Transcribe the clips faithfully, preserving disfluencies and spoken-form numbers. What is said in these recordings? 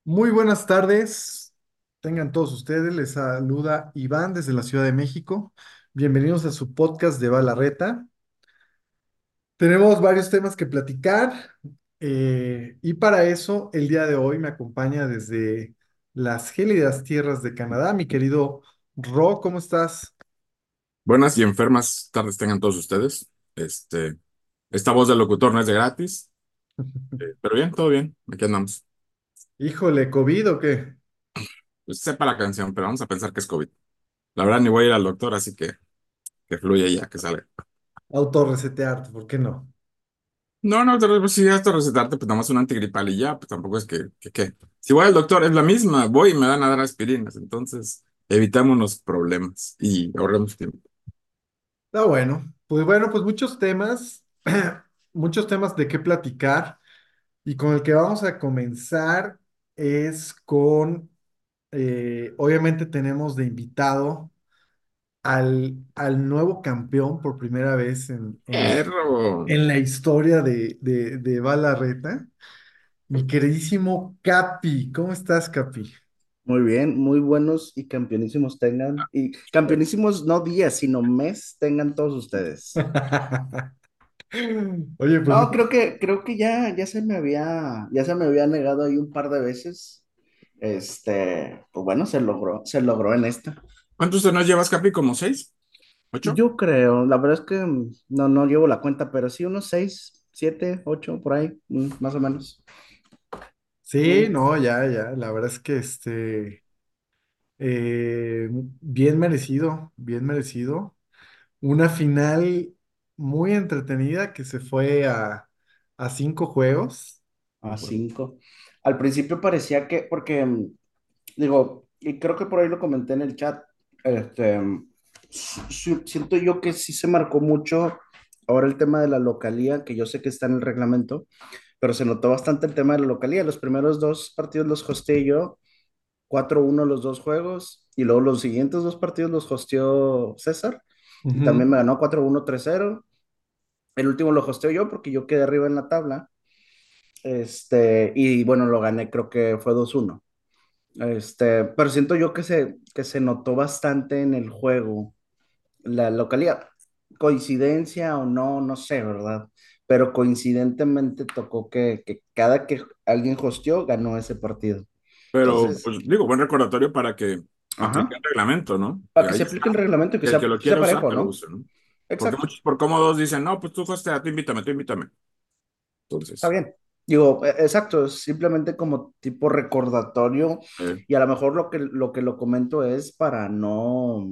Muy buenas tardes. Tengan todos ustedes. Les saluda Iván desde la Ciudad de México. Bienvenidos a su podcast de Balarreta. Tenemos varios temas que platicar eh, y para eso el día de hoy me acompaña desde las gélidas tierras de Canadá mi querido Ro. ¿Cómo estás? Buenas y enfermas tardes tengan todos ustedes. Este, esta voz del locutor no es de gratis, eh, pero bien, todo bien, aquí andamos. Híjole, ¿COVID o qué? Pues sepa la canción, pero vamos a pensar que es COVID. La verdad, ni voy a ir al doctor, así que que fluye ya, que sale. Autorresetearte, ¿por qué no? No, no, te, pues, si ya te recetarte, pues nada más un antigripal y ya, pues tampoco es que, que, ¿qué? Si voy al doctor, es la misma, voy y me van a dar aspirinas, entonces evitémonos problemas y ahorremos tiempo. Está bueno. Pues bueno, pues muchos temas, muchos temas de qué platicar. Y con el que vamos a comenzar es con, eh, obviamente tenemos de invitado al, al nuevo campeón por primera vez en, en la, Perro. en la historia de, de, de Balarreta, mi queridísimo Capi. ¿Cómo estás, Capi? Muy bien, muy buenos y campeonísimos tengan, y campeonísimos no días, sino mes tengan todos ustedes. Oye, pues No, muchas- creo que, creo que ya, ya se me había, ya se me había negado ahí un par de veces. Este, pues bueno, se logró, se logró en esta. ¿Cuántos torneos llevas, Capi? ¿Como seis? ¿Ocho? Yo creo, la verdad es que mm, no, no llevo la cuenta, pero sí unos seis, siete, ocho, por ahí, mm, más o menos. sí, Mm, no, ya, ya, la verdad es que este, eh, bien merecido, bien merecido. Una final muy entretenida que se fue a, a cinco juegos. a cinco. Al principio parecía que, porque mm, digo, y creo que por ahí lo comenté en el chat, este, si- siento yo que sí se marcó mucho ahora el tema de la localía, que yo sé que está en el reglamento, pero se notó bastante el tema de la localía. Los primeros dos partidos los hosteé yo, cuatro uno los dos juegos, y luego los siguientes dos partidos los hosteó César, y también Ujú, me ganó cuatro uno tres cero. El último lo hosteo yo porque yo quedé arriba en la tabla, este, y bueno, lo gané, creo que fue dos uno. Este, pero siento yo que se, que se notó bastante en el juego la localidad. Coincidencia o no, no sé, ¿verdad? Pero coincidentemente tocó que, que cada que alguien hosteó, ganó ese partido. Pero, Entonces, pues digo, buen recordatorio para que aplique el ajá, reglamento, ¿no? para Que que ahí se aplique el está. reglamento y que Que el que sea, lo que sea quiere usar, parejo, que lo ¿no? use, ¿no? Porque Exacto, muchos por cómodos dicen, no, pues tú hostea, tú invítame, tú invítame. está Entonces, bien. Digo, e- exacto, es simplemente como tipo recordatorio eh, y a lo mejor lo que lo que lo comento es para no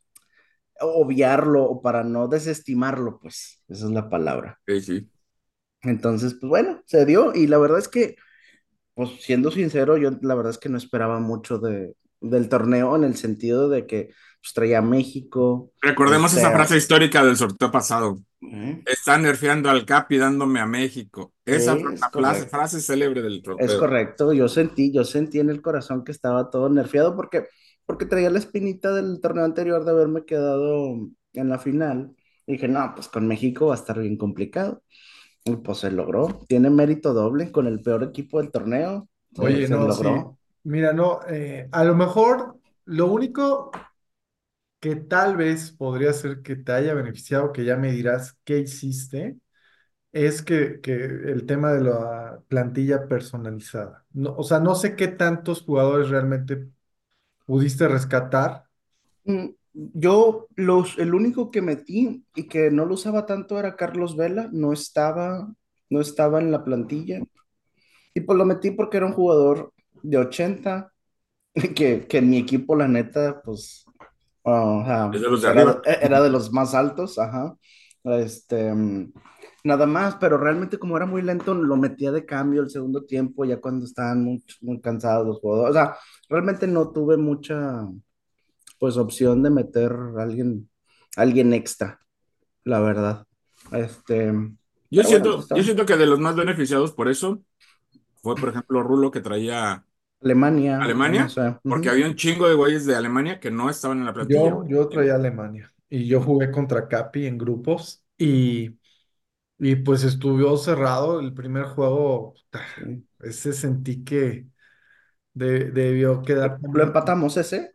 obviarlo o para no desestimarlo, pues, esa es la palabra. sí, sí. Entonces, pues bueno, se dio y la verdad es que, pues siendo sincero, yo la verdad es que no esperaba mucho de, del torneo en el sentido de que pues, traía a México, Recordemos esa este, frase histórica del sorteo pasado. ¿eh? Están nerfeando al Capi dándome a México. Esa fue Es la frase, correcto, frase célebre del es sorteo. correcto, yo sentí, yo sentí en el corazón que estaba todo nerfeado porque, porque traía la espinita del torneo anterior de haberme quedado en la final. Y dije, no, pues con México va a estar bien complicado. Y pues se logró, tiene mérito doble con el peor equipo del torneo, se, oye, se no, sí. logró. Mira, no, eh, a lo mejor lo único que tal vez podría ser que te haya beneficiado, que ya me dirás qué hiciste, es que, que el tema de la plantilla personalizada. No, o sea, no sé qué tantos jugadores realmente pudiste rescatar. Mm, Yo los, el único que metí y que no lo usaba tanto era Carlos Vela, no estaba, no estaba en la plantilla. Y pues lo metí porque era un jugador de ochenta que, que en mi equipo, la neta, pues ah, Es ajá, de los de era, arriba. de- era de los más altos, ajá. Este, mm, nada más, pero realmente como era muy lento, lo metía de cambio el segundo tiempo, ya cuando estaban muy, muy cansados los jugadores. O sea, realmente no tuve mucha, pues, opción de meter a alguien, alguien extra, la verdad. Este, Yo pero bueno, pues siento, yo está. siento que de los más beneficiados por eso fue, por ejemplo, Rulo que traía Alemania, o no Alemania, sé. porque Ujú. había un chingo de güeyes de Alemania que no estaban en la plantilla, Yo, güey. yo traía a Alemania y yo jugué contra Capi en grupos y, y pues estuvo cerrado el primer juego. puta, Sí. Ese sentí que, De- debió quedar ¿Lo también. empatamos ese?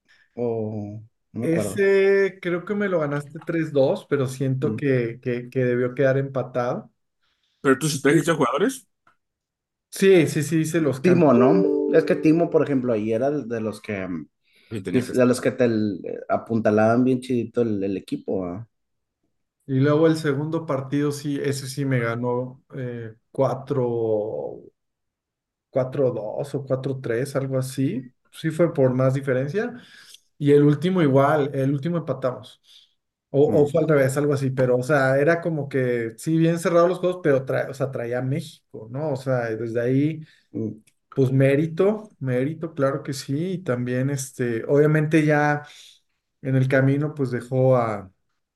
O no me acuerdo. Ese creo que me lo ganaste tres dos, pero siento Mm. que, que, que debió quedar empatado. Pero tú sí trajiste jugadores Sí, sí, sí, hice los Timo, cambios. ¿no? Es que Timo, por ejemplo, ahí era de los que, mm, y tenía que de estar. los que te eh, apuntalaban bien chidito el, el equipo, ¿ah? Y luego el segundo partido, sí, ese sí me ganó eh, cuatro 4-2 o cuatro tres, algo así. Sí fue por más diferencia. Y el último igual, el último empatamos. O, o Mm, fue al revés, algo así, pero, o sea, era como que, sí, bien cerrados los juegos, pero tra- o sea, traía a México, ¿no? O sea, desde ahí, mm. pues mérito, mérito, claro que sí. Y también, este, obviamente ya en el camino, pues dejó a,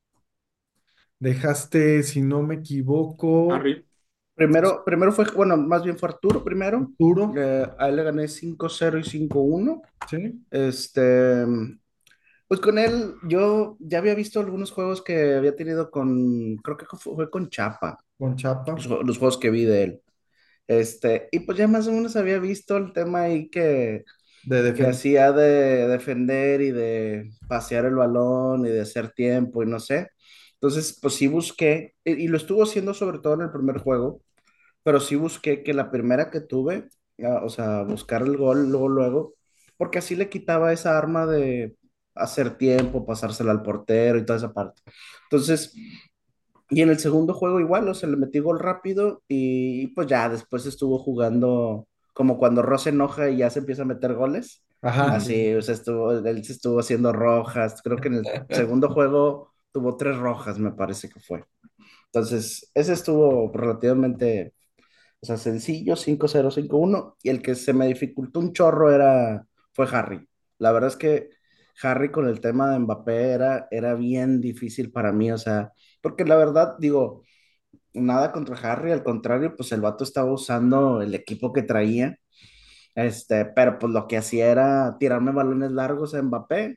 dejaste, si no me equivoco, Harry, Primero, primero fue, bueno, más bien fue Arturo primero. Arturo, Eh, a él le gané cinco cero y cinco uno. ¿sí? Este, pues con él, yo ya había visto algunos juegos que había tenido con, creo que fue, fue con Chapa, Con Chapa, los, jue- los juegos que vi de él. Este, y pues ya más o menos había visto el tema ahí que, de que defender. hacía de defender y de pasear el balón y de hacer tiempo y no sé. Entonces, pues sí busqué, y, y lo estuvo haciendo sobre todo en el primer juego, pero sí busqué que la primera que tuve, ah, o sea, buscar el gol luego, luego, porque así le quitaba esa arma de hacer tiempo, pasársela al portero y toda esa parte. Entonces, y en el segundo juego igual, o sea, le metí gol rápido y, pues ya después estuvo jugando como cuando Ross se enoja y ya se empieza a meter goles. Ajá, sí, sí. Así, o sea, estuvo, él se estuvo haciendo rojas. Creo que en el segundo juego tuvo tres rojas, me parece que fue. Entonces, ese estuvo relativamente, o sea, sencillo, cinco cero cinco uno. Y el que se me dificultó un chorro era, fue Harry. La verdad es que Harry con el tema de Mbappé era, era bien difícil para mí, o sea, porque la verdad, digo, nada contra Harry, al contrario, pues el vato estaba usando el equipo que traía, este, pero pues lo que hacía era tirarme balones largos a Mbappé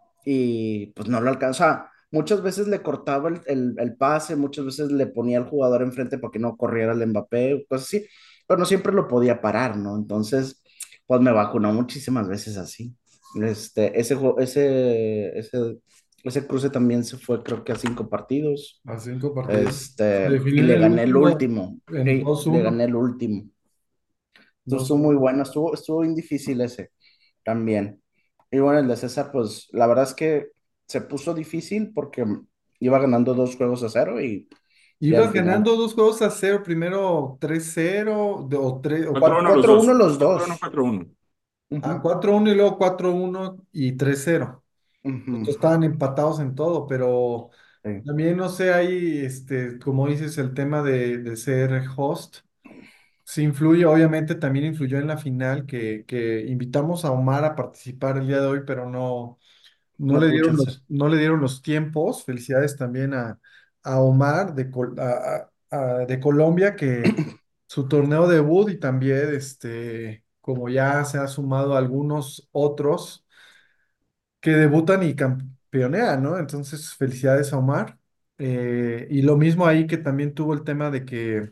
y pues no lo alcanzaba. Muchas veces le cortaba el, el, el pase, muchas veces le ponía al jugador enfrente para que no corriera el Mbappé, cosas así, pero no siempre lo podía parar, ¿no? Entonces, pues me vacunó muchísimas veces así. Este, ese, ju- ese, ese, ese cruce también se fue, creo que a cinco partidos. A cinco partidos. Se Este, y definió en le el gané el último último. en Sí, dos le uno gané el último. Entonces dos estuvo muy uno bueno, estuvo, estuvo bien difícil ese también. Y bueno, el de César, pues la verdad es que se puso difícil porque iba ganando dos juegos a cero y, y al Ibas final. ganando dos juegos a cero, primero tres cero de- o, tres, o cuatro Cua- uno los cuatro uno dos. los cuatro uno dos. cuatro uno. a Ujú, cuatro uno y luego cuatro uno y tres cero. ujú, Estos estaban empatados en todo, pero sí. también no sé, ahí, este, como dices, el tema de, de ser host. Sí influye, obviamente también influyó en la final que, que invitamos a Omar a participar el día de hoy, pero no, no No le tuvo dieron chance. los, no le dieron los tiempos. Felicidades también a, a Omar de, Col- a- a- a- de Colombia, que su torneo debut y también, este, como ya se ha sumado a algunos otros que debutan y campeonean, ¿no? Entonces, felicidades a Omar. Eh, y lo mismo ahí que también tuvo el tema de que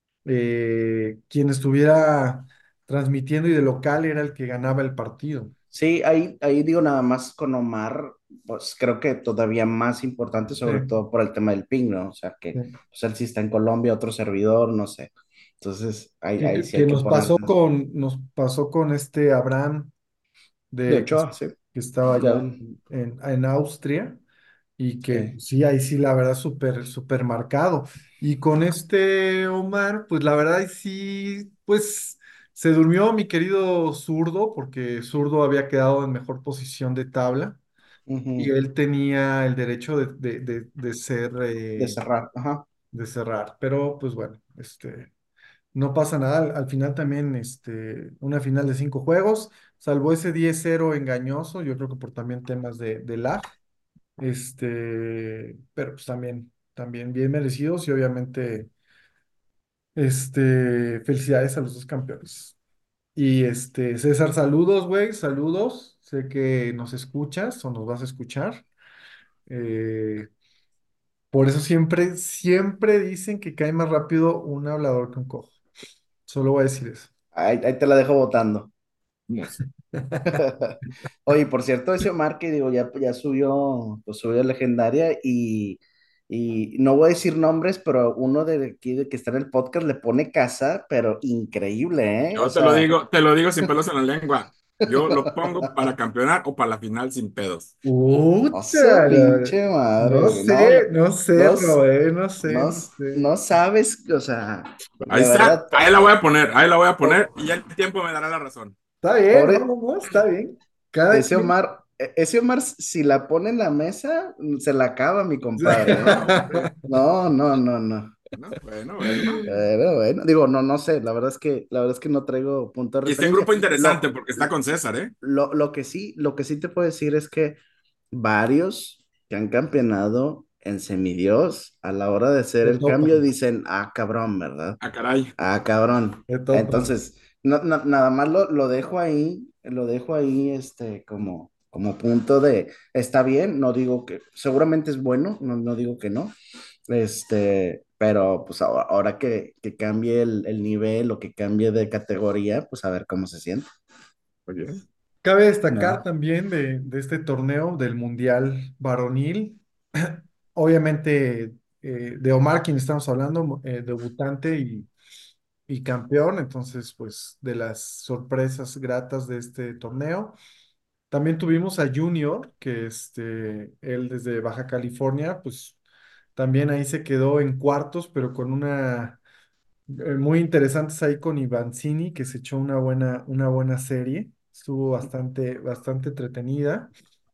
eh, quien estuviera transmitiendo y de local era el que ganaba el partido. Sí, ahí, ahí digo nada más con Omar, pues creo que todavía más importante, Sí, sobre todo por el tema del ping, ¿no? O sea, que sí. pues él sí está en Colombia, otro servidor, no sé. Entonces, ahí, Que, ahí que- sí hay que que nos pasó ponerse. con, nos pasó con este Abraham De de, hecho, sí, que estaba ya, allá en, en Austria y que sí. sí, ahí sí, la verdad, súper, súper marcado. Y con este Omar, pues la verdad, sí, pues se durmió mi querido Zurdo, porque Zurdo había quedado en mejor posición de tabla y Ujú. él tenía el derecho de, de, de, de ser, De eh, cerrar, ajá. de cerrar. Pero pues bueno, este, no pasa nada. Al, al final también, este, una final de cinco juegos, salvo ese diez cero engañoso, yo creo que por también temas de, de lag. Este, pero pues también, también bien merecidos y obviamente, este, felicidades a los dos campeones. Y este, César, saludos, güey, saludos. Sé que nos escuchas o nos vas a escuchar. Eh, por eso siempre, siempre dicen que cae más rápido un hablador que un cojo. Solo voy a decir eso. Ahí, ahí te la dejo votando. No sé. Oye, por cierto, ese Omar que digo, ya, ya subió, pues subió legendaria y, y no voy a decir nombres, pero uno de aquí de que está en el podcast le pone casa, pero increíble, ¿eh? O Yo te lo sea, digo, te lo digo sin pelos en la lengua. Yo lo pongo para campeonar o para la final sin pedos. a su Puta, la- pinche madre, no güey. No, no, sé, no sé, no, Roe, no sé, no, no sé. no sabes, o sea, Ahí de está, verdad, ahí la voy a poner, ahí la voy a po- poner y ya el tiempo me dará la razón. Está bien, no, pobre, no, no, está bien. Cada ese quien. Omar, e- ese Omar, si la pone en la mesa, se la acaba mi compadre, ¿eh? No, hombre. No, no, no, no. Bueno, bueno, bueno. Pero bueno, digo, no, no sé, la verdad es que, la verdad es que no traigo punto de Y está en referencia. grupo interesante Lo, porque está con César, ¿eh? lo, lo que sí, lo que sí te puedo decir es que varios que han campeonado en semidios, a la hora de hacer Se el cambio, topan, dicen, ah, cabrón, ¿verdad? Ah, caray. Ah, cabrón. se topan. Entonces, no- no- nada más lo, lo dejo ahí, lo dejo ahí, este, como, como punto de, está bien, no digo que, seguramente es bueno, no, no digo que no, este, pero pues ahora, ahora que, que cambie el, el nivel o que cambie de categoría, pues a ver cómo se siente. Muy bien. Cabe destacar ¿No? también de, de este torneo del Mundial Varonil, obviamente eh, de Omar, quien estamos hablando, eh, debutante y, y campeón, entonces pues de las sorpresas gratas de este torneo. También tuvimos a Junior, que este, él desde Baja California, pues también ahí se quedó en cuartos, pero con una eh, muy interesantes ahí con Ivancini, que se echó una buena, una buena serie. Estuvo bastante, bastante entretenida.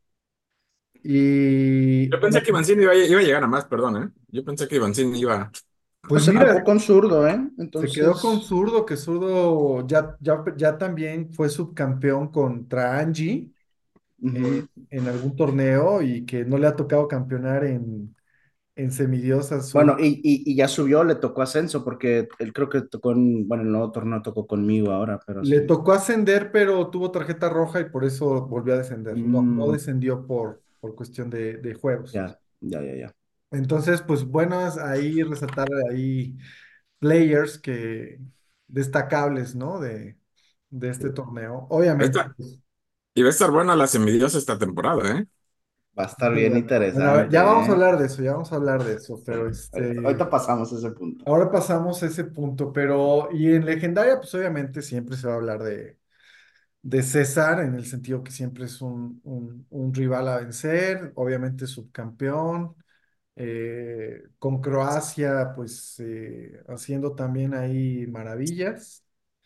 Y Yo pensé que Ivancini iba, a iba a llegar a más, perdón, ¿eh? Yo pensé que Ivancini iba. Pues pues se topó mira, con zurdo, ¿eh? se quedó con Entonces, Zurdo, que Zurdo ya, ya, ya también fue subcampeón contra Angie ujú. eh, en algún torneo y que no le ha tocado campeonar en, en semidios a Bueno, su... y, y, y ya subió, le tocó ascenso, porque él creo que tocó en, bueno, el nuevo torneo tocó conmigo ahora, pero Le sí. tocó ascender, pero tuvo tarjeta roja y por eso volvió a descender. No, no Mm, descendió por, por cuestión de, de juegos. ya, ya, ya, ya. Entonces, pues bueno, es ahí resaltar ahí players que destacables, ¿no? De, de este torneo. Obviamente, Esta, pues, y va a estar buena la semidios esta temporada, ¿eh? Va a muy estar bien bueno. Bueno, a ver, ya vamos interesante, a ¿eh? hablar de eso, ya vamos a hablar de eso, Sí. pero Ahorita, este, ahorita pasamos a ese punto. ahora pasamos a ese punto, pero y en legendaria, pues obviamente siempre se va a hablar de, de César, en el sentido que siempre es un, un, un rival a vencer, obviamente subcampeón, eh, con Croacia, pues eh, haciendo también ahí maravillas.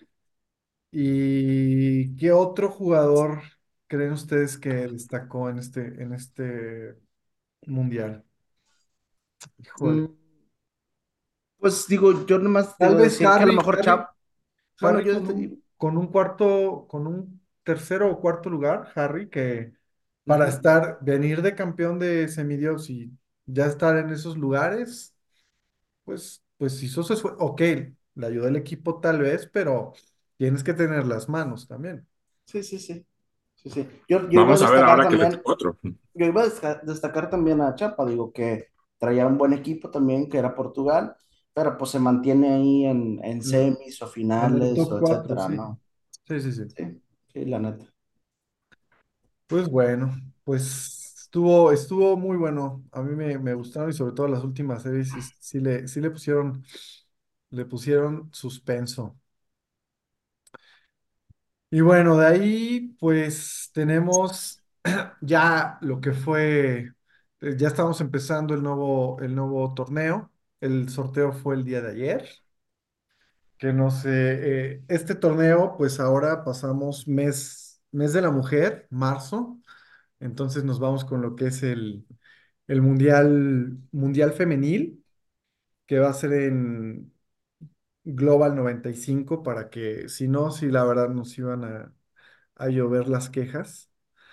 ¿Y qué otro jugador creen ustedes que destacó en este, en este mundial? Híjole. Mm, pues digo, yo nomás Tal digo vez decir que a lo Harry, mejor Harry, Chap, bueno, Harry yo, con un, con un cuarto, con un tercero o cuarto lugar, Harry, que para ujú. estar, venir de campeón de semidios y ya estar en esos lugares, pues, pues hizo su esfuerzo. Ok, le ayudó el equipo tal vez, pero tienes que tener las manos también. Sí, sí, sí, sí, sí. Yo, yo iba a Vamos a ver destacar ahora que le también, tocó otro. yo iba a desca- destacar también a Chapa, digo que traía un buen equipo también, que era Portugal, pero pues se mantiene ahí en, en En semis o en el finales o top cuatro, etcétera, sí. ¿no? Sí, sí, sí. Sí, sí, la neta. Pues bueno, pues estuvo, estuvo muy bueno. A mí me, me gustaron y sobre todo las últimas series sí, sí le, sí le pusieron, le pusieron suspenso. Y bueno, de ahí pues tenemos ya lo que fue, eh, ya estamos empezando el nuevo, el nuevo torneo. El sorteo fue el día de ayer, que no sé, eh, este torneo pues ahora pasamos mes, mes de la mujer, marzo. Entonces nos vamos con lo que es el, el mundial, mundial femenil, que va a ser en Global noventa y cinco para que, si no, si la verdad nos iban a, a llover las quejas.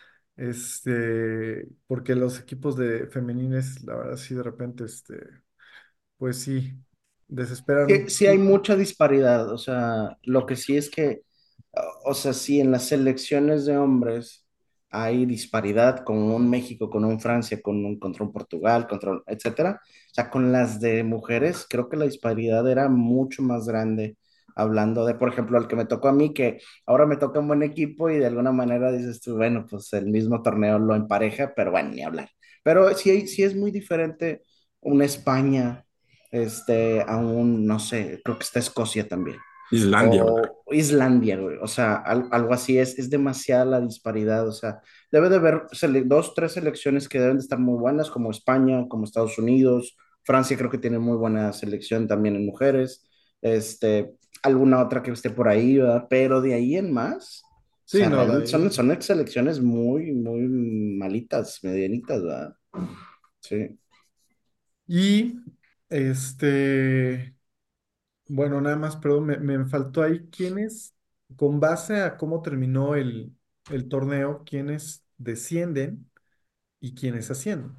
Este, porque los equipos de femenines, la verdad, sí de repente, este, pues sí, desesperan un Sí, sí hay poquito. mucha disparidad, o sea, lo que sí es que, o sea, sí en las selecciones de hombres hay disparidad con un México, con un Francia, con un, contra un Portugal, contra, un- etcétera. O sea, con las de mujeres, creo que la disparidad era mucho más grande hablando de, por ejemplo, el que me tocó a mí, que ahora me toca un buen equipo y de alguna manera dices tú, bueno, pues el mismo torneo lo empareja, pero bueno, ni hablar. Pero sí, sí es muy diferente una España, este, a un, no sé, creo que está Escocia también. Islandia, ¿verdad? O Islandia, güey. O sea, al- algo así es, es demasiada la disparidad. O sea, debe de haber sele- dos, tres selecciones que deben de estar muy buenas, como España, como Estados Unidos. Francia creo que tiene muy buena selección también en mujeres. Este, alguna otra que esté por ahí, ¿verdad? Pero de ahí en más, o Sí, sea, no, de realmente son, ahí. son selecciones muy, muy malitas, medianitas, ¿verdad? Sí. Y este, bueno, nada más, perdón, me, me faltó ahí quiénes, con base a cómo terminó el, el torneo, quiénes descienden y quiénes ascienden.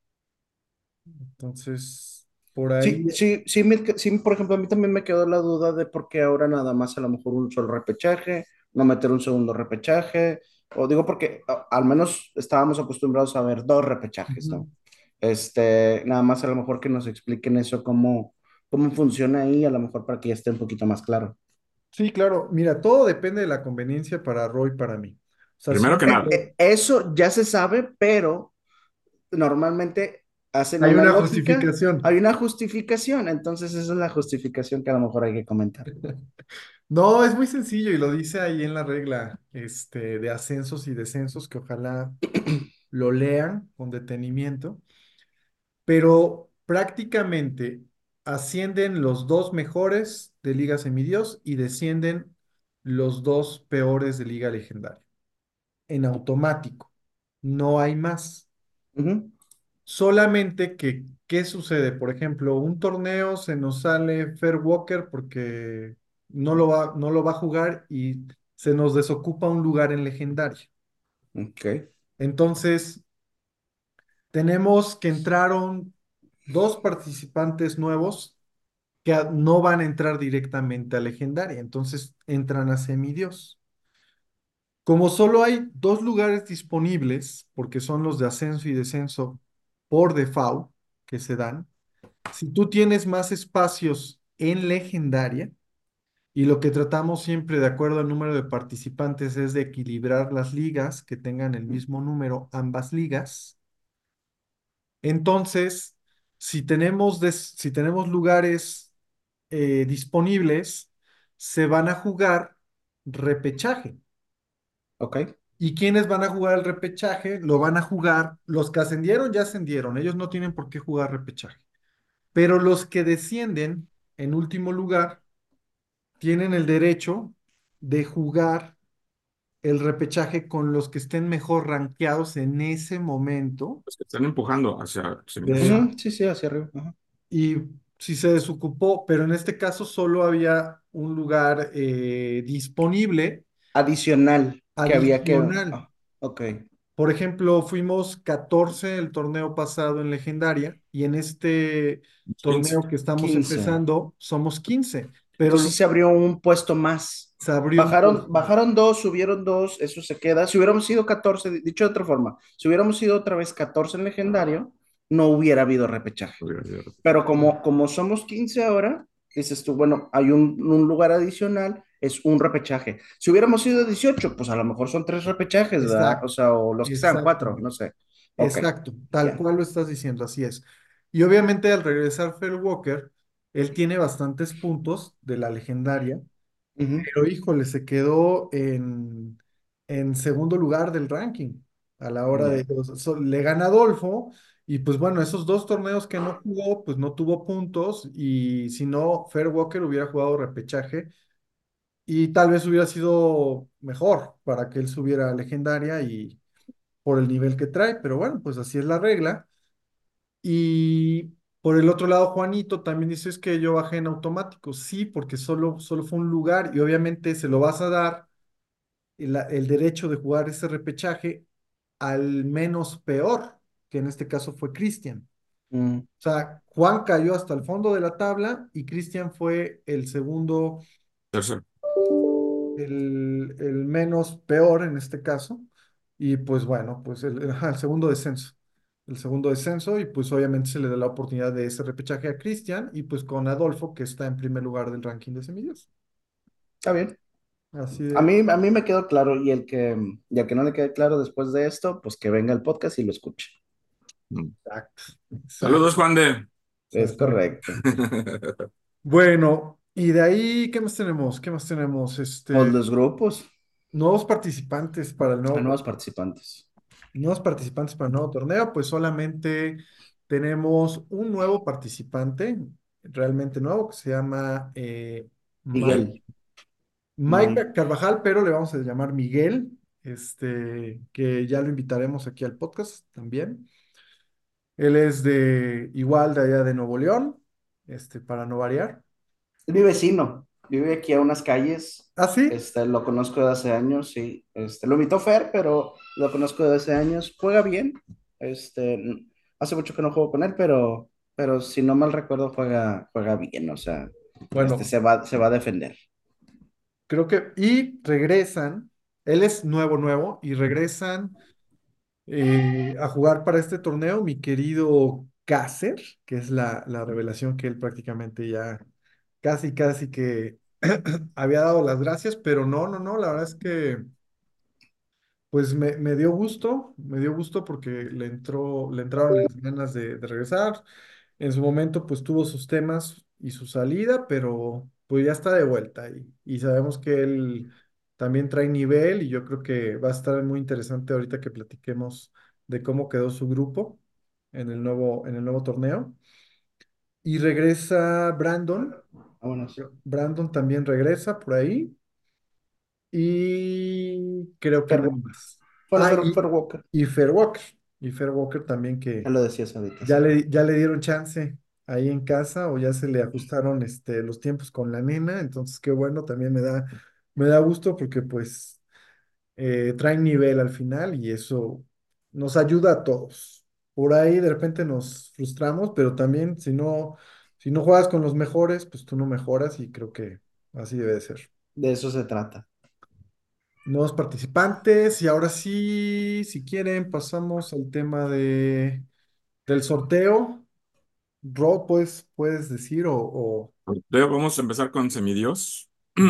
Entonces, por ahí, Sí, sí, sí, me que- sí, por ejemplo, a mí también me quedó la duda de por qué ahora nada más a lo mejor un solo repechaje, no meter un segundo repechaje, o digo porque a- al menos estábamos acostumbrados a ver dos repechajes, ujú. ¿no? Este, nada más a lo mejor que nos expliquen eso, cómo, cómo funciona ahí, a lo mejor para que ya esté un poquito más claro. Sí, claro, mira, todo depende de la conveniencia para Roy, para mí. O sea, si Primero un que Eh, nada, eh, torneo, eso ya se sabe, pero normalmente hacen hay una una lógica, hay justificación. una justificación, entonces esa es la justificación que a lo mejor hay que comentar. No, es muy sencillo y lo dice ahí en la regla, este, de ascensos y descensos, que ojalá lo lean con detenimiento, pero prácticamente ascienden los dos mejores de Liga Semidios y descienden los dos peores de Liga Legendaria, en automático. No hay más. Ujú. Solamente que, ¿qué sucede? Por ejemplo, un torneo se nos sale Fair Walker porque no lo va, no lo va a jugar y se nos desocupa un lugar en legendario. Ok. Entonces, tenemos que entraron dos participantes nuevos que a- no van a entrar directamente a legendaria, entonces entran a semidios. Como solo hay dos lugares disponibles, porque son los de ascenso y descenso por default que se dan. Si tú tienes más espacios en legendaria, y lo que tratamos siempre de acuerdo al número de participantes es de equilibrar las ligas, que tengan el mismo número ambas ligas. Entonces, si tenemos, des- si tenemos lugares eh, disponibles, se van a jugar repechaje. Ok. ¿Y quiénes van a jugar el repechaje? Lo van a jugar, los que ascendieron ya ascendieron, ellos no tienen por qué jugar repechaje. Pero los que descienden en último lugar tienen el derecho de jugar el repechaje con los que estén mejor rankeados en ese momento los que están empujando hacia semifinal. de, Ujú, sí, sí, hacia arriba. Ajá. y si se desocupó, pero en este caso solo había un lugar eh, disponible Adicional que había que. adicional. Ah, ok. Por ejemplo, fuimos catorce el torneo pasado en Legendaria y en este quince. torneo que estamos Quince. empezando somos quince, pero Entonces lo- se abrió un puesto más. se abrió un Bajaron, puesto. bajaron dos, subieron dos, eso se queda. Si hubiéramos sido catorce, di- dicho de otra forma, si hubiéramos sido otra vez catorce en legendario, no hubiera habido repechaje. Pero como, como somos quince ahora, dices tú, bueno, hay un, un lugar adicional, es un repechaje. Si hubiéramos sido dieciocho, pues a lo mejor son tres repechajes, ¿verdad? O Exacto, sea, o los que sean exacto. cuatro, no sé. Ok, Exacto, tal bien. cual lo estás diciendo, así es. Y obviamente al regresar Fair Walker, él tiene bastantes puntos de la legendaria, Ujú, pero híjole, se quedó en, en segundo lugar del ranking a la hora de, ya. o sea, so- le gana Adolfo y pues bueno, esos dos torneos que no jugó, pues no tuvo puntos y si no, Fair Walker hubiera jugado repechaje y tal vez hubiera sido mejor para que él subiera a legendaria y por el nivel que trae, pero bueno, pues así es la regla. Y por el otro lado, Juanito también dice es que yo bajé en automático. Sí, porque solo, solo fue un lugar y obviamente se lo vas a dar el, el derecho de jugar ese repechaje al menos peor, que en este caso fue Cristian. Mm, O sea, Juan cayó hasta el fondo de la tabla y Cristian fue el segundo, Tercero. el, el menos peor en este caso. Y pues bueno, pues el, ajá, el segundo descenso. El segundo descenso y pues obviamente se le da la oportunidad de ese repechaje a Cristian y pues con Adolfo que está en primer lugar del ranking de semidios. Está bien. Así A de, mí, a mí me quedó claro y el que, y el que no le quede claro después de esto, pues que venga el podcast y lo escuche. Mm. exacto, exacto, Saludos, Juan de. Es exacto. correcto. Bueno, y de ahí, ¿qué más tenemos? ¿Qué más tenemos? Pues Este, los grupos, nuevos participantes para el a nuevo, nuevos participantes. nuevos participantes para el nuevo torneo, pues solamente tenemos un nuevo participante, realmente nuevo, que se llama eh, Mike, Miguel, Mike. Mike Carvajal, pero le vamos a llamar Miguel, este, que ya lo invitaremos aquí al podcast también. Él es de igual de allá de Nuevo León, este, para no variar. Es mi vecino, vive aquí a unas calles. Ah, sí. Este, lo conozco de hace años, sí. Este, lo invitó Fer, pero lo conozco de hace años. Juega bien. Este, n- hace mucho que no juego con él, pero, pero si no mal recuerdo, juega, juega bien. O sea, este Bueno, se va, se va a defender. creo que, y regresan, él es nuevo, nuevo, y regresan eh, a jugar para este torneo mi querido Cácer, que es la, la revelación que él prácticamente ya casi, casi que había dado las gracias, pero no, no, no, la verdad es que pues me, me dio gusto, me dio gusto porque le entró, le entraron las ganas de, de regresar. En su momento, pues tuvo sus temas y su salida, pero pues ya está de vuelta y, y sabemos que él también trae nivel y yo creo que va a estar muy interesante ahorita que platiquemos de cómo quedó su grupo en el nuevo, en el nuevo torneo. Y regresa Brandon, Vámonos. Brandon también regresa por ahí y creo que Fer, nada más. bueno, Ah, Fer, y, Fer Walker, y Fair Walker, y Fair Walker también ya que lo decías ahorita, ya sí. le, ya le dieron chance ahí en casa o ya se le ajustaron este, los tiempos con la nena, entonces qué bueno, también me da, me da gusto porque pues eh, traen nivel al final y eso nos ayuda a todos. Por ahí de repente nos frustramos, pero también si no, si no juegas con los mejores, pues tú no mejoras y creo que así debe de ser. De eso se trata. Nuevos participantes y ahora sí, si quieren, pasamos al tema de, del sorteo. Rod, pues, puedes decir o, o- Luego vamos a empezar con Semidios.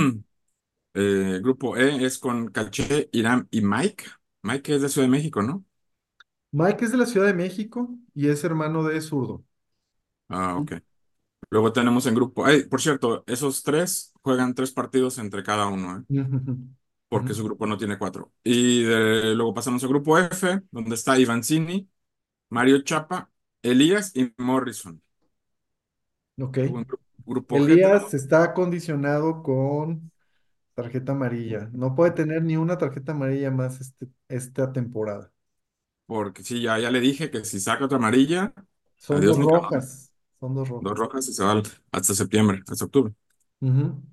Eh, grupo E es con Caché, Irán y Mike. Mike es de Ciudad de México, ¿no? Mike es de la Ciudad de México y es hermano de Zurdo. Ah, ok. Luego tenemos en grupo. Ay, por cierto, esos tres juegan tres partidos entre cada uno, ¿eh? Ujú, ujú. Porque su grupo no tiene cuatro. Y de- luego pasamos al grupo F, donde está Ivancini, Mario Chapa, Elías y Morrison. Ok. Luego en gru- grupo G Elías tenemos, está condicionado con tarjeta amarilla. No puede tener ni una tarjeta amarilla más este, esta temporada. porque sí, ya, ya le dije que si saca otra amarilla, Son dos adiós Nicanor. rojas. Son dos Dos rojas. rojas y se va al- hasta septiembre, hasta octubre. Ujú.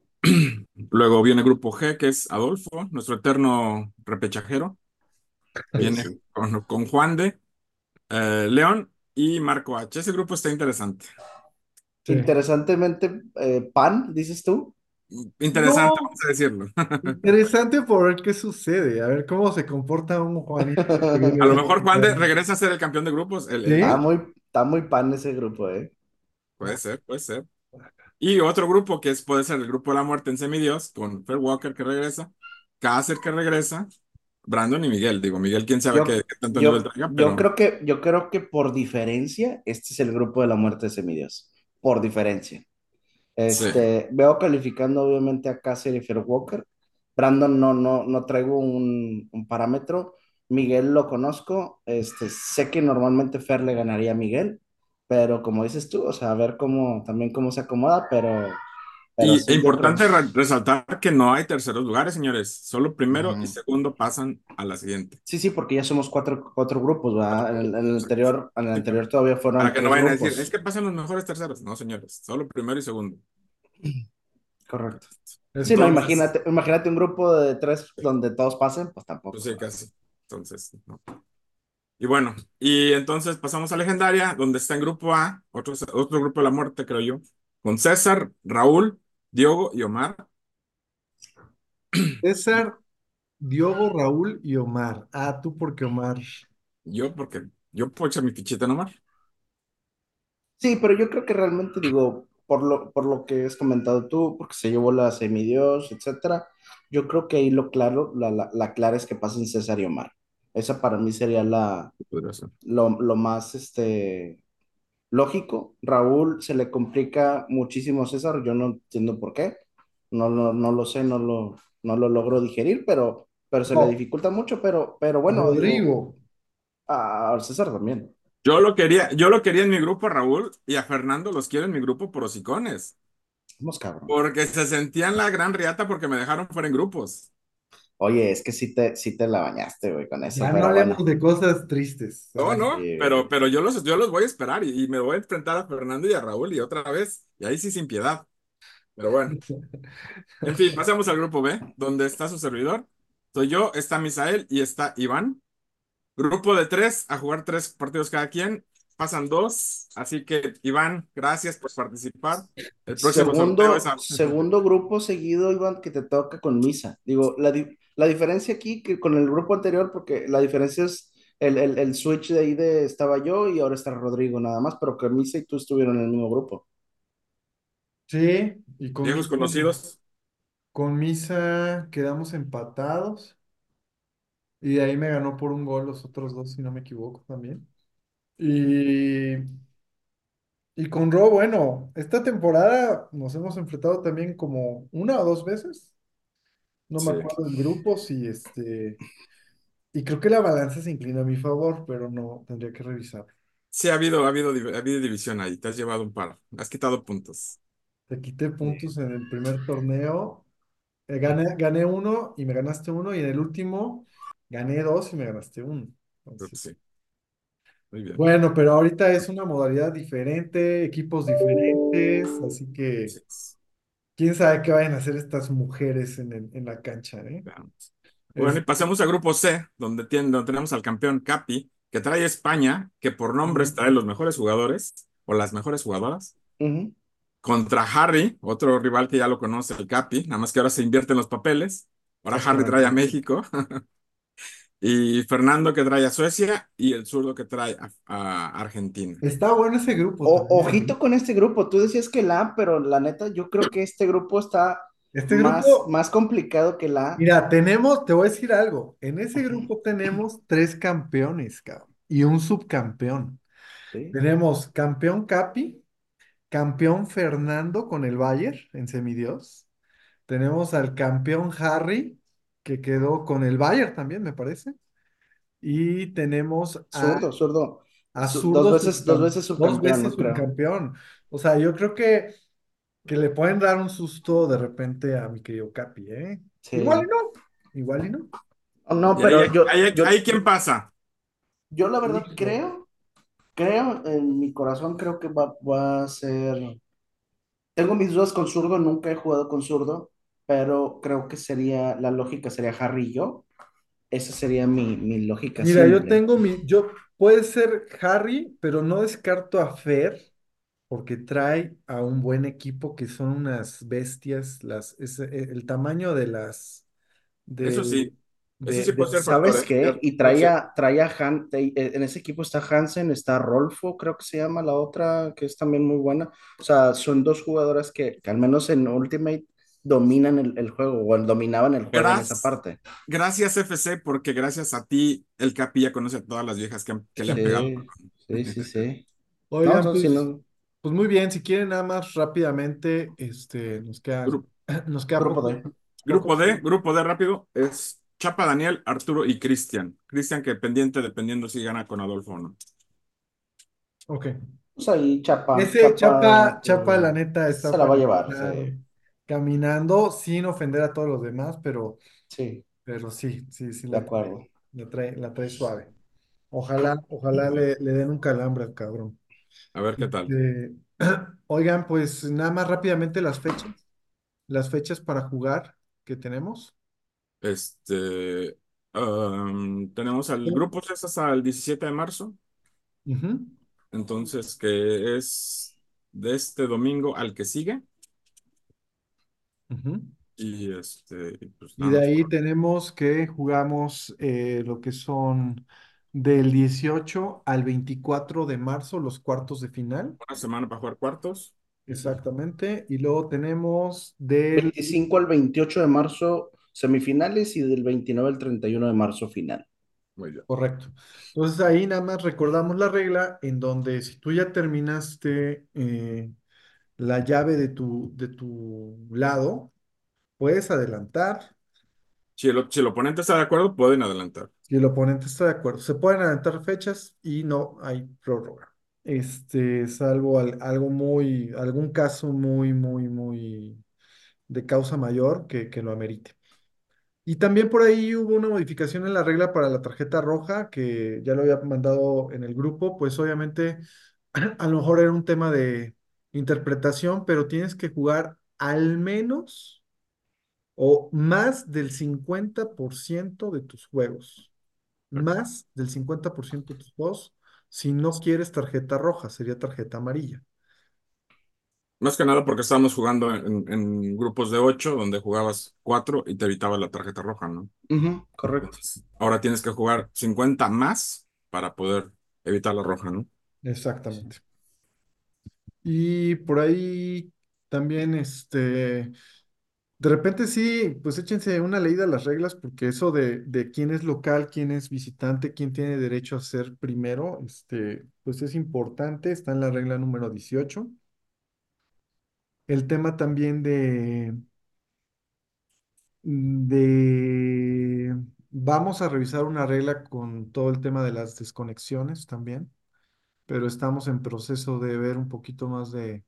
Luego viene grupo G, que es Adolfo, nuestro eterno repechajero. Sí, Viene sí. con, con Juan de, eh, León y Marco H. Ese grupo está interesante. Sí. Interesantemente, eh, Pan, dices tú. Interesante, No, vamos a decirlo. interesante por ver qué sucede. A ver cómo se comporta un Juanito que viene A lo de mejor Juan de Mexicali. regresa a ser el campeón de grupos. El, Está el- ¿Sí? muy, está muy pan ese grupo, ¿eh? puede ser, puede ser. Y otro grupo que es, puede ser el grupo de la muerte en Semidios, con Fer Walker que regresa, Cácer que regresa, Brandon y Miguel. Digo, Miguel, quién sabe qué, Yo, qué tanto nivel yo, traiga, yo pero creo que, yo creo que por diferencia, este es el grupo de la muerte de semidios. Por diferencia. sí. Este, veo calificando obviamente a Cáceres y Fair Walker. Brandon no, no, no traigo un, un parámetro. Miguel lo conozco. Este, sé que normalmente Fer le ganaría a Miguel, pero como dices tú, o sea, a ver cómo, también cómo se acomoda, pero, pero Y e sí, yo creo. importante re- resaltar que no hay terceros lugares, señores. Solo primero y Ujú. segundo pasan a la siguiente. Sí, sí, porque ya somos cuatro, cuatro grupos, Cuatro ¿verdad? En el, puntos. en el Exacto. anterior, en el Sí, para, anterior todavía para fueron que no tres vayan a decir, es grupos. que pasan los mejores terceros. No, señores, solo primero y segundo. Correcto. Sí, no, Entonces, imagínate, imagínate un grupo de tres donde todos pasen, pues pues tampoco, sí, ¿verdad? casi. Entonces, no. Y bueno, y entonces pasamos a Legendaria, donde está en grupo A, otro, otro grupo de la muerte, creo yo, con César, Raúl, Diogo y Omar. César, Diogo, Raúl y Omar. Ah, tú porque Omar. Yo, porque yo puedo echar mi fichita nomás. Sí, pero yo creo que realmente digo, por lo, por lo que has comentado tú, porque se llevó la semidios, etcétera, yo creo que ahí lo claro, la, la, la clara es que pasen César y Omar. Esa para mí sería la, Podría ser. lo, lo más este, lógico. Raúl se le complica muchísimo a César, yo no entiendo por qué. No, no, no lo sé, no lo, no lo logro digerir, pero, pero se le No, dificulta mucho, pero, pero bueno, digo, Rodrigo. a César también. Yo lo quería, yo lo quería en mi grupo a Raúl y a Fernando los quiero en mi grupo por hocicones, Vamos, cabrón. porque se sentían la gran riata porque me dejaron fuera en grupos. Oye, es que sí te, sí te la bañaste, güey, con eso, Ya no pero bueno. hablemos de cosas tristes. No, Ay, no, Sí, pero, güey. pero yo los, yo los voy a esperar y, y me voy a enfrentar a Fernando y a Raúl y otra vez, y ahí sí sin piedad. Pero bueno, en fin, pasamos al grupo B, donde está su servidor. Soy yo, está Misael y está Iván. Grupo de tres, a jugar tres partidos cada quien. Pasan dos, así que Iván, gracias por participar. El próximo sorteo es Segundo, a... segundo grupo seguido, Iván, que te toca con Misa. Digo, la, di- la diferencia aquí que con el grupo anterior, porque la diferencia es el, el, el switch de ahí de estaba yo y ahora está Rodrigo nada más, pero que Misa y tú estuvieron en el mismo grupo. sí, y con Viejos Misa, conocidos. con Misa quedamos empatados. Y de ahí me ganó por un gol los otros dos, si no me equivoco también. Y, y con Ro, bueno, esta temporada nos hemos enfrentado también como una o dos veces. No me Sí. acuerdo en grupos y este. Y creo que la balanza se inclina a mi favor, pero no, tendría que revisar. Sí, ha habido, ha habido, div- ha habido división ahí. Te has llevado un par. Has quitado puntos. Te quité Sí. puntos en el primer torneo. Eh, gané, gané uno y me ganaste uno. Y en el último gané dos y me ganaste uno. Creo que Entonces, sí. Muy bien. bueno, pero ahorita es una modalidad diferente, equipos diferentes, así que Así es. quién sabe qué vayan a hacer estas mujeres en, el- en la cancha, ¿eh? Veamos. Bueno, Es, y pasamos a grupo C, donde, tiene- donde tenemos al campeón Capi, que trae España, que por nombres trae los mejores jugadores o las mejores jugadoras. Ujú. Contra Harry, otro rival que ya lo conoce, el Capi, nada más que ahora se invierten los papeles. Ahora Harry trae a exactamente. México. Y Fernando que trae a Suecia y el zurdo que trae a, a Argentina. Está bueno ese grupo O- también, ¿eh? ojito con este grupo. Tú decías que la A, pero la neta, yo creo que este grupo está Este más, grupo, más complicado que la A. mira, tenemos, te voy a decir algo, en ese grupo tenemos tres campeones, cabrón, y un subcampeón. Sí, Tenemos campeón Capi, campeón Fernando con el Bayern en semidios. Tenemos al campeón Harry, que quedó con el Bayern también, me parece. Y tenemos a, zurdo, zurdo. a Su- dos zurdo veces, dos subcam- veces dos subcampeón, veces ¿no? Creo. subcampeón. O sea, yo creo que, que le pueden dar un susto de repente a mi querido Capi, ¿eh? Igual y Sí. no, igual y no. Oh, no, Y ahí, pero yo, ahí, yo, ahí ¿quién pasa? yo la verdad Hijo. creo, creo, en mi corazón creo que va, va a ser. Tengo mis dudas con zurdo, nunca he jugado con zurdo, pero creo que sería, la lógica sería Harry y yo. Esa sería mi, mi lógica Mira, yo simple. tengo mi, yo, puede ser Harry, pero no descarto a Fer, porque trae a un buen equipo que son unas bestias, las, es, eh, el tamaño de las, Eso de, sí, eso de, sí puede de- ser factor, ¿Sabes ¿eh? qué? Cierto, Y muy cierto. traía, traía Han, te- en ese equipo está Hansen, está Rolfo, creo que se llama la otra, que es también muy buena. O sea, son dos jugadoras que, que al menos en Ultimate dominan el, el juego, o dominaban el juego en esa Gracias, parte. gracias F C, porque gracias a ti el Capi ya conoce a todas las viejas que, han- que le han pegado. Sí, sí, sí, sí. No, Oigan, no, si pues, no, pues muy bien, si quieren nada más rápidamente, este, nos queda, Grupo, nos queda grupo poco, D. poco grupo D, tiempo. grupo D rápido, es Chapa, Daniel, Arturo y Cristian. Cristian que pendiente dependiendo si gana con Adolfo o no. Ok. Pues ahí Chapa, Ese Chapa, Chapa, Chapa, la eh, neta, está se la va a para llevar, ganar sí, caminando sin ofender a todos los demás, pero, sí, pero sí, sí, sí de la trae, acuerdo. la trae, la trae suave. Ojalá, ojalá le, le den un calambre al cabrón. A ver qué tal. Este, oigan, pues nada más rápidamente las fechas, las fechas para jugar que tenemos. Este, am, tenemos al grupo C hasta el diecisiete de marzo, Ujú, entonces que es de este domingo al que sigue. ujú. Y este, pues Y nada de más ahí por tenemos que jugamos eh, lo que son del dieciocho al veinticuatro de marzo, los cuartos de final. una semana para jugar cuartos. exactamente. Y luego tenemos del... Veinticinco al veintiocho de marzo semifinales y del veintinueve al treinta y uno de marzo final. Muy bien. Correcto. Entonces ahí nada más recordamos la regla en donde si tú ya terminaste eh, la llave de tu, de tu lado, puedes adelantar. Si el, si el oponente está de acuerdo, pueden adelantar. Si el oponente está de acuerdo, se pueden adelantar fechas y no hay prórroga. Este, salvo al- algo muy, algún caso muy, muy, muy de causa mayor que, que lo amerite. Y también por ahí hubo una modificación en la regla para la tarjeta roja, que ya lo había mandado en el grupo, pues obviamente a lo mejor era un tema de interpretación, pero tienes que jugar al menos o más del cincuenta por ciento de tus juegos. Más del cincuenta por ciento de tus juegos. Si no quieres tarjeta roja, sería tarjeta amarilla. Más que nada porque estábamos jugando en, en grupos de ocho, donde jugabas cuatro y te evitaba la tarjeta roja, ¿no? Ujú, correcto. Entonces, ahora tienes que jugar cincuenta más para poder evitar la roja, ¿no? Exactamente. Y por ahí también, este, de repente sí, pues échense una leída a las reglas, porque eso de, de quién es local, quién es visitante, quién tiene derecho a ser primero, este, pues es importante, está en la regla número dieciocho. El tema también de, de, vamos a revisar una regla con todo el tema de las desconexiones también, pero estamos en proceso de ver un poquito más de,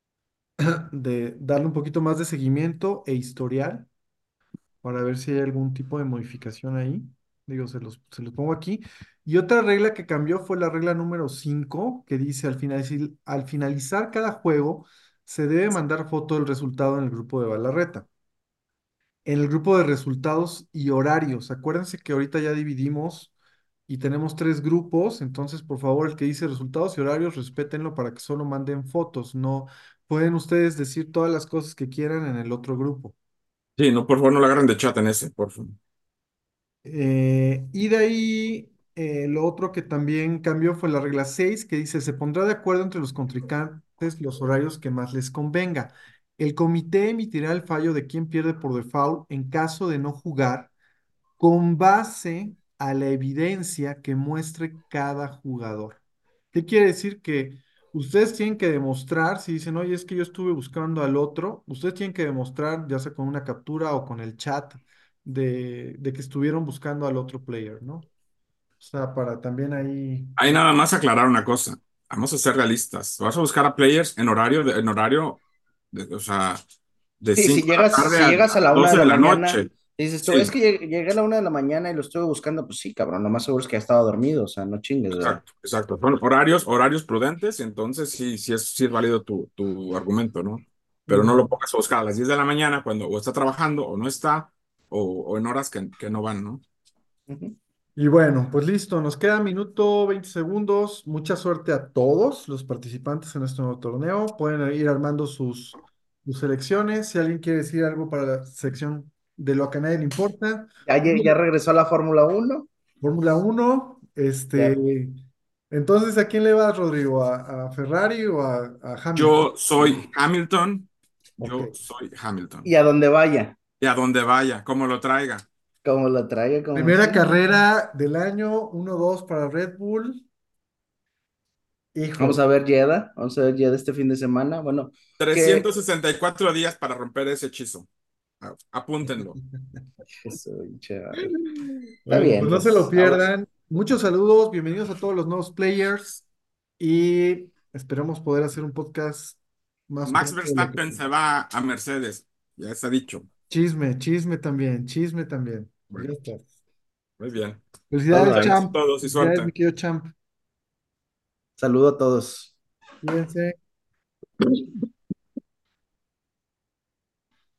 de darle un poquito más de seguimiento e historial para ver si hay algún tipo de modificación ahí. Digo, se los, se los pongo aquí. Y otra regla que cambió fue la regla número cinco que dice al finalizar, al finalizar cada juego se debe mandar foto del resultado en el grupo de Balarreta. En el grupo de resultados y horarios. Acuérdense que ahorita ya dividimos y tenemos tres grupos, entonces por favor el que dice resultados y horarios, respétenlo para que solo manden fotos. No pueden ustedes decir todas las cosas que quieran en el otro grupo. Sí, no, por favor, no la agarren de chat en ese, por favor. Eh, y de ahí, eh, lo otro que también cambió fue la regla seis, que dice, se pondrá de acuerdo entre los contrincantes los horarios que más les convenga. El comité emitirá el fallo de quién pierde por default en caso de no jugar con base a la evidencia que muestre cada jugador. ¿Qué quiere decir? Que ustedes tienen que demostrar, si dicen, oye, es que yo estuve buscando al otro, ustedes tienen que demostrar, ya sea con una captura o con el chat, de, de que estuvieron buscando al otro player, ¿no? O sea, para también ahí... Ahí nada más aclarar una cosa. Vamos a ser realistas. Vas a buscar a players en horario, de- en horario, de- o sea, de Sí, si cinco de la llegas, tarde si a, llegas a a la una de doce de la la mañana, noche. dices tú, es Sí, que llegué, llegué a la una de la mañana y lo estuve buscando, pues sí, cabrón, lo más seguro es que ya estaba dormido, o sea, no chingues, ¿verdad? exacto, exacto. Son horarios, horarios prudentes, entonces sí, sí es, sí es válido tu, tu argumento, ¿no? Pero no lo Ujú. pongas a buscar a las diez de la mañana cuando o está trabajando o no está, o, o en horas que, que no van, ¿no? Ujú. Y bueno, pues listo, nos queda minuto veinte segundos. Mucha suerte a todos los participantes en este nuevo torneo. Pueden ir armando sus, sus selecciones. Si alguien quiere decir algo para la sección de lo que a nadie le importa. Ya, lle- ya regresó a la Fórmula Uno. Fórmula uno, Ya, este, entonces, ¿a quién le vas, Rodrigo? ¿A, a Ferrari o a, a Hamilton? Yo soy Hamilton, Ok. yo soy y Hamilton. a donde vaya, Y a donde vaya, como lo traiga. como lo traiga, como Primera sí. carrera del año, uno dos para Red Bull. Vamos Híjole. a ver Jeddah, vamos a ver Jeddah este fin de semana. Bueno, que trescientos sesenta y cuatro días para romper ese hechizo. A- Apúntenlo. eso, chaval. Está Bueno, bien, pues no se lo pues a ver. pierdan. Muchos saludos, bienvenidos a todos los nuevos players y esperamos poder hacer un podcast más Max pronto de lo que... Verstappen se va a Mercedes. Ya está dicho. Chisme, chisme también, chisme también. Ya Bueno, está. muy bien. All Felicidades, right. Saludos a champ. todos y Felicidades, mi suerte. querido champ. Saludo a todos. Cuídense.